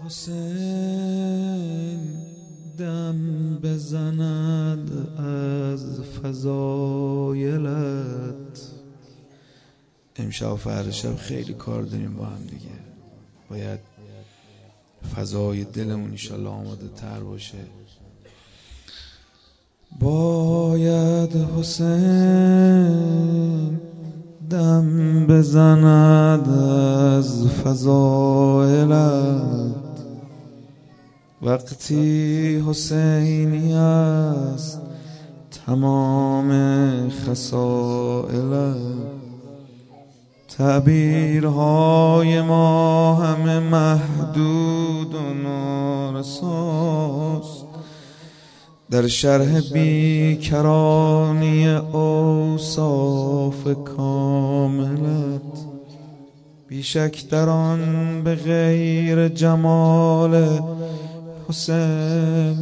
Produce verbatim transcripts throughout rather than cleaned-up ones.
حسین دم بزند از فضایلت. امشب و فردا شب خیلی کار داریم با هم دیگه. باید فضای دلمون انشالله آماده تر باشه. باید حسین دم بزند از فضایلت. وقتی حسینی است تمام خصائلت. تعبیرهای ما همه محدود و نارساست در شرح بیکرانی اوصاف کاملت. بیشک در آن به غیر جمال حسین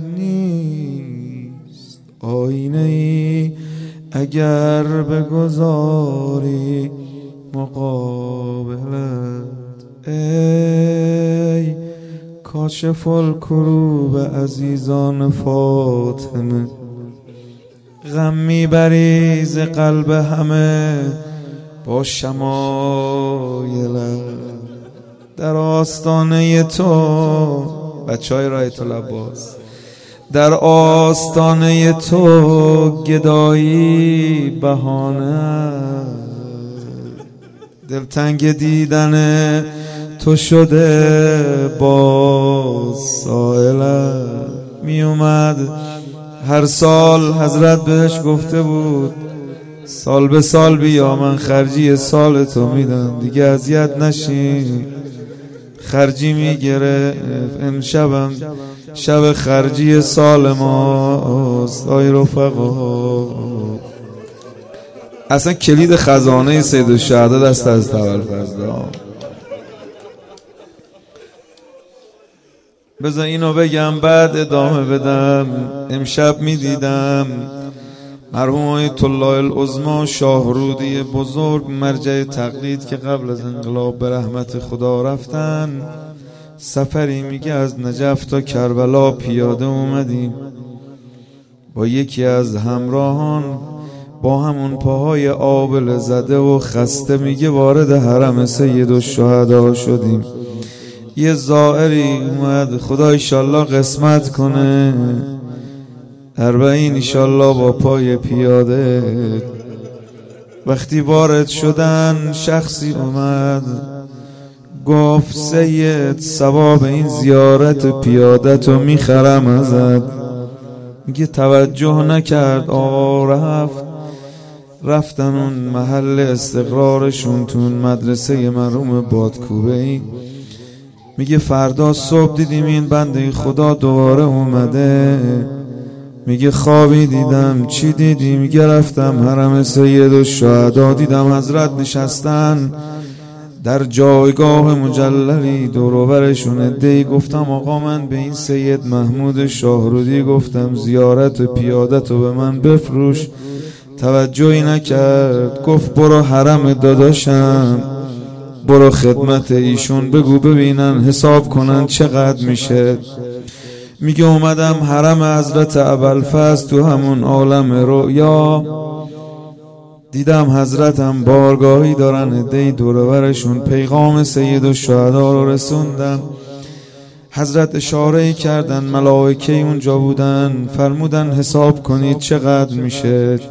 نیست آینه ای اگر بگذاری مقابلت. ای کاشف الکروب عزیزان فاطمه، غم میبری ز قلب همه با شمایلت. در آستانه تو بچهای رایت العباس، در آستانه تو گدایی بهانه. دلتنگ دیدن تو شده با سائلت. می اومد هر سال حضرت بهش گفته بود سال به سال بیا من خرجی سال تو میدم دیگه اذیت نشین. خرجی میگیره. امشبم شب خرجی سال ماست آی رفقا. اصلا کلید خزانه سید الشهدا دست از ابوالفضل. بذار اینو بگم بعد ادامه بدم. امشب میدیدم مرحوم آیت الله العظمی شاهرودی بزرگ مرجع تقلید که قبل از انقلاب به رحمت خدا رفتن، سفری میگه از نجف تا کربلا پیاده اومدیم با یکی از همراهان، با همون پاهای آبله زده و خسته میگه وارد حرم سید الشهدا شدیم. یه زائری اومد خدا ایشالله قسمت کنه اربعین ایشالله با پای پیاده. وقتی وارد شدن شخصی اومد گفت سید ثواب این زیارت پیادتو میخرم ازت. میگه توجه نکرد آقا رفت. رفتن اون محل استقرارشون تو مدرسه مرحوم بادکوبه‌ای. میگه فردا صبح دیدیم این بنده خدا دوباره اومده. میگه خوابی دیدم. چی دیدی؟ میگه رفتم حرم سید الشهدا دیدم حضرت نشستن در جایگاه مجللی دور و برشون عده‌ای. گفتم آقا من به این سید محمود شاهرودی گفتم زیارت پیادتو به من بفروش، توجهی نکرد. گفت برو حرم داداشم، برو خدمت ایشون بگو ببینن حساب کنن چقدر میشه. میگه اومدم حرم حضرت ابوالفضل تو همون عالم رؤیا دیدم حضرتم بارگاهی دارن عده‌ای دور و برشون پیغام سید الشهدا رو رسوندن. حضرت اشاره کردن ملائکه اونجا بودن، فرمودن حساب کنید چقدر میشه.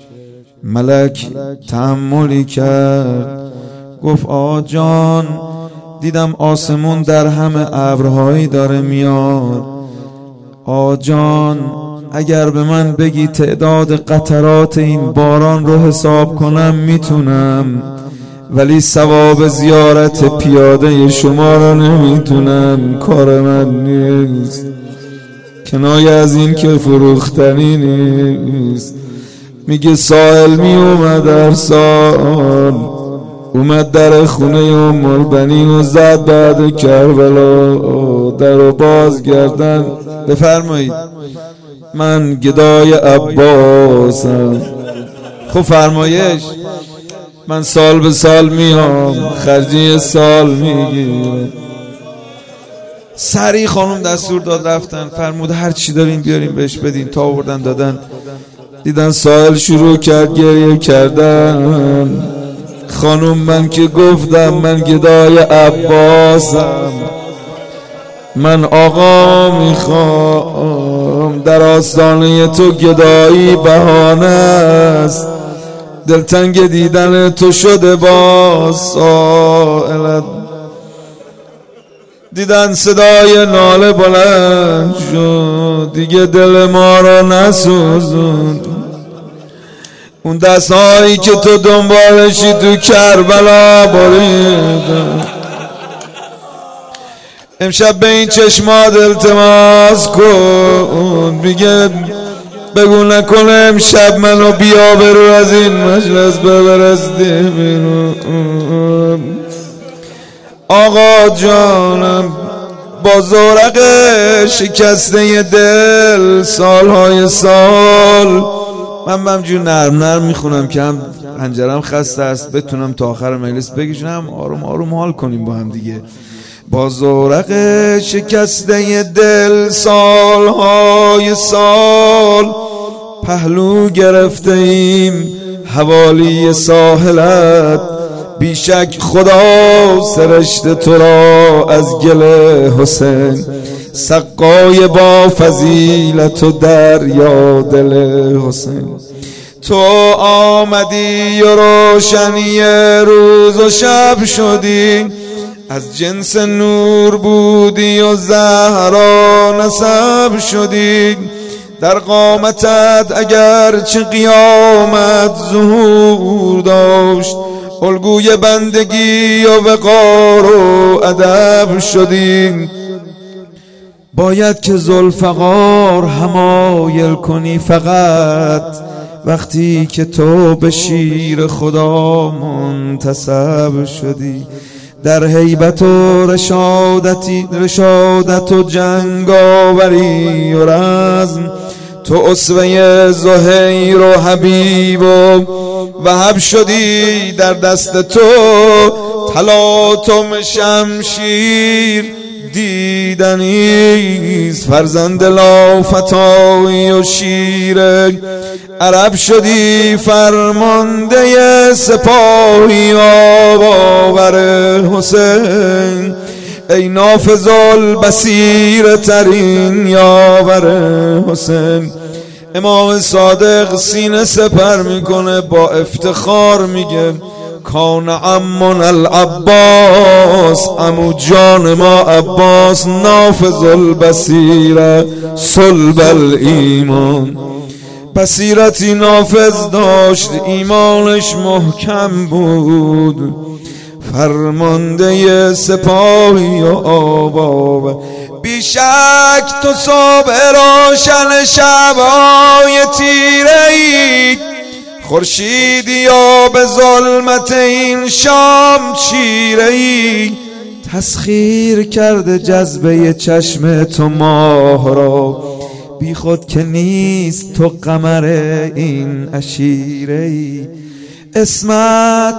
ملک تأملی کرد گفت آقا جان دیدم آسمون در همه ابرهایی داره میاد. آقا جان اگر به من بگی تعداد قطرات این باران رو حساب کنم میتونم، ولی ثواب زیارت پیاده شما رو نمیتونم، کار من نیست. کنایه از این که فروختنی نیست. میگه سائل می اومد در سال اومد در خونه ام البنین و زد بعد کربلا در و باز گردن. بفرمایید من گدای عباسم. خب فرمایش من سال به سال میام خرجی سال میگیرم. سریع خانم دستور داد رفتن، فرمود هر چی دارین بیارین بهش بدین. تا آوردن دادن. دیدن سائل شروع کرد گریه کردن. خانم من که گفتم من گدای عباسم، من آقا میخوام، در آستانه تو گدایی بهانه است، دلتنگ دیدن تو شده باز سائلت. دیدن صدای ناله بلند شد، دیگه دل ما رو نسوزون. اون دستایی که تو دنبالشی تو کربلا برید، امشب به این چشمات التماس کن، میگه بگو نکنه امشب منو بیا برو از این مجلس ببرستی بیرون. آقا جانم با زورق شکسته دل سالهای سال، من بمجور نرم نرم میخونم که هم پنجرم خسته است بتونم تا آخر مجلس بگیشم، آروم آروم حال کنیم با هم دیگه. با زورق شکسته دل سالهای سال، پهلو گرفته ایم حوالی ساحلت، بیشک خدا سرشت تو را از گل حسین، سقای با فضیلت و دریا دل حسین. تو آمدی و روشنی روز و شب شدی، از جنس نور بودی و زهرا نسب شدی، در قامتت اگر چه قیامت ظهور داشت، الگوی بندگی و وقار و ادب شدی. باید که ذوالفقار حمایل کنی فقط وقتی که تو به شیر خدا منتسب شدی. در هیبت و رشادتی رشادت و جنگاوری و رزم، تو اسوه زهیر و حبیب و وهب شدی. در دست تو تلاطم شمشیر دیدنیست، فرزند لافتایی و شیر عرب شدی. فرمانده سپاهی آور حسین، ای نافذ البصیر ترین یاور حسین. امام صادق سینه سپر میکنه با افتخار میگه کان عمنا العباس، عمو جان ما عباس، نافذ البصیر صلب الایمان. بصیرتی نافذ داشت، ایمانش محکم بود، فرمانده سپاهی و آباب. بیشک تو صبح روشن شبای تیره ای، خورشیدی یا به ظلمت این شام چیره ای. تسخیر کرده جذبه چشم تو ماه را، بی خود که نیست تو قمر این عشیره ای. اسمت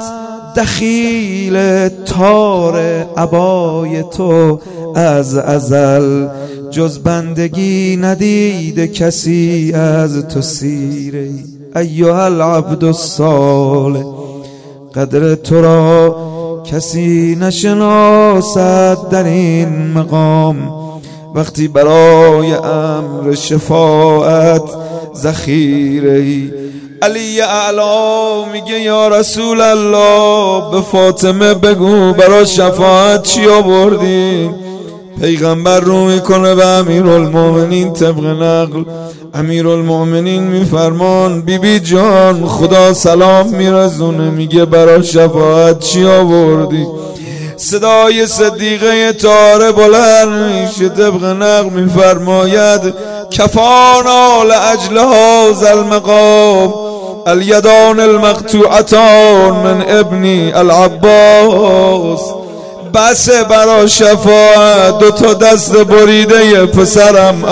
دخیل تار عبای تو از ازل، جز بندگی ندیده کسی از تو سیره ای. ایها العبد الصالح، قدر تو را کسی نشناسد در این مقام، وقتی برای امر شفاعت ذخیره ای. علی اعلی میگه یا رسول الله به فاطمه بگو برای شفاعت چی آوردی؟ پیغمبر رو میکنه به امیرالمومنین طبق نقل. امیرالمومنین میفرمان بی بی جان خدا سلام میرزونه، میگه برای شفاعت چی آوردی؟ صدای صدیقه طاهره بلند میشه، طبق نقل میفرماید کفانا لاجل هذا المقام الیدان المقطوعتان من ابنی العباس. بس برا شفاعت دو تا دست بریده پسرم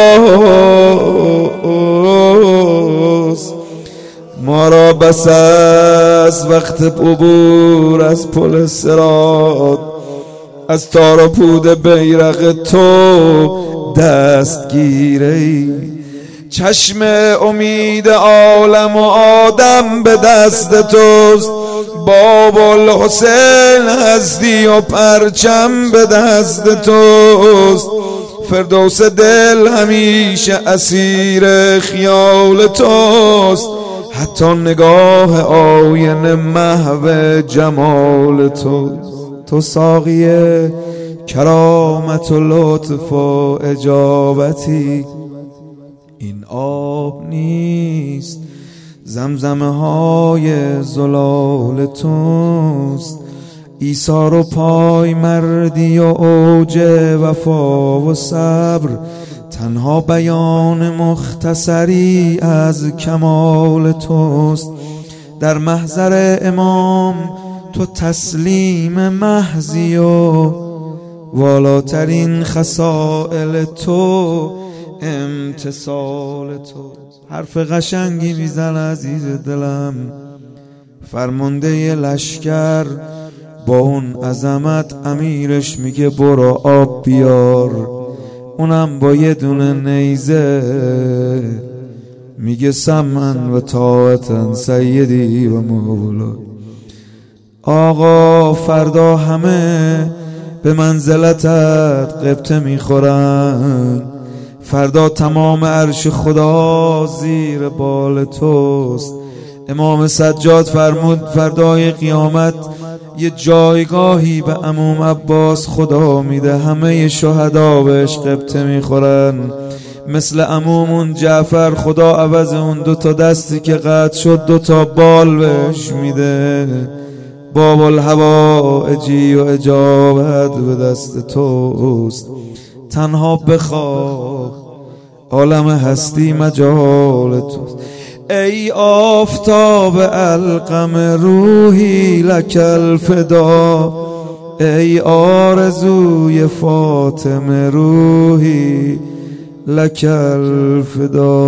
عباس. ما را بس از وقت عبور از پل صراط، از تار و پود بیرق تو دستگیری. چشم امید عالم و آدم به دست توست، باب الحسین هستی و پرچم به دست توست. فردوس دل همیشه اسیر خیال توست، حتی نگاه آینه محو جمال توست. تو ساقی کرامت و لطف و اجابتی، این آب نیست زمزمه های زلال توست. ایثار و پای مردی و اوج وفا و صبر، تنها بیان مختصری از کمال توست. در محضر امام تو تسلیم محضی و والاترین خصائل تو امتثال تو. حرف قشنگی میزن عزیز دلم، فرمانده لشکر با اون عظمت امیرش میگه برو آب بیار، اونم با یه دونه نیزه میگه سمن و طاعتن سیدی و مولا. آقا فردا همه به منزلتت قبطه میخورن، فردا تمام عرش خدا زیر بال توست. امام سجاد فرمود فردای قیامت یه جایگاهی به عموم عباس خدا میده، همه شهدا بهش قبطه میخورن. مثل عمومون جعفر خدا عوض اون دو تا دستی که قطع شد دو تا بال بهش میده. باب الحوائجی و اجابت به دست توست، تنها بخواه عالم هستی مجال توست. ای آفتاب القم روحی لک الفدا، ای آرزوی فاطمه روحی لک الفدا.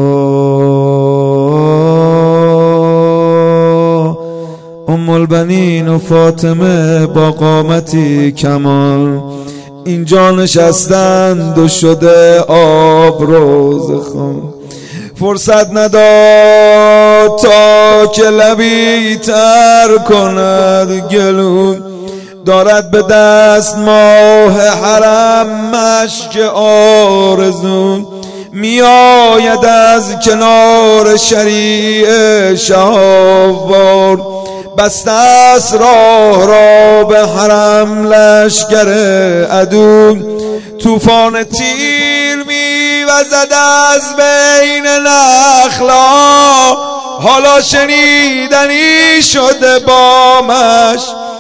ام البنین و فاطمه با قامتی کمال اینجا نشستند و شده آب روز خون. فرصت نداد تا که لبی تر کند گلو، دارد به دست ماه حرم مشک آرزو. می آید از کنار شریع شهوار، بسته است راه را به حرم لشکر عدو. طوفان تیر می وزد از بین نخلا، حالا شنیدنی شده بامش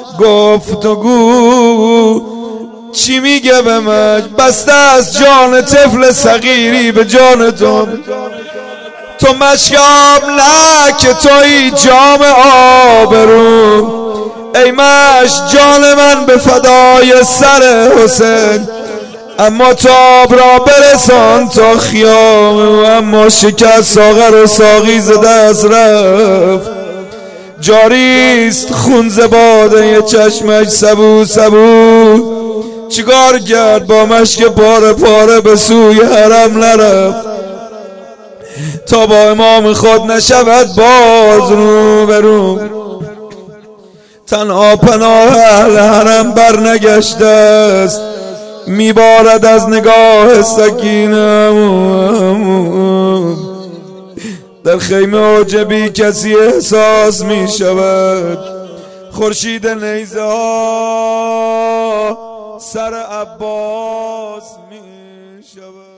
گفتگو. چی میگه به من؟ بسته از جان طفل صغیری به جان تو، تو مشکاب نه که توی جام آبرو. ای مش جان من به فدای سر حسین، اما تاب را برسان تا خیام. و اما شکست ساغر و ساقی ز دست رفت، جاریست خون ز باده چشمش سبو سبو. چیکار کرد با مشک پاره پاره به سوی حرم نرفت، تا با امام خود نشود باز رو برو. تنها پناه اهل حرم بر نگشته است، میبارد از نگاه سکینه. در خیمه عجبی کسی احساس میشود، خورشید نیزه ها سر عباس میشود.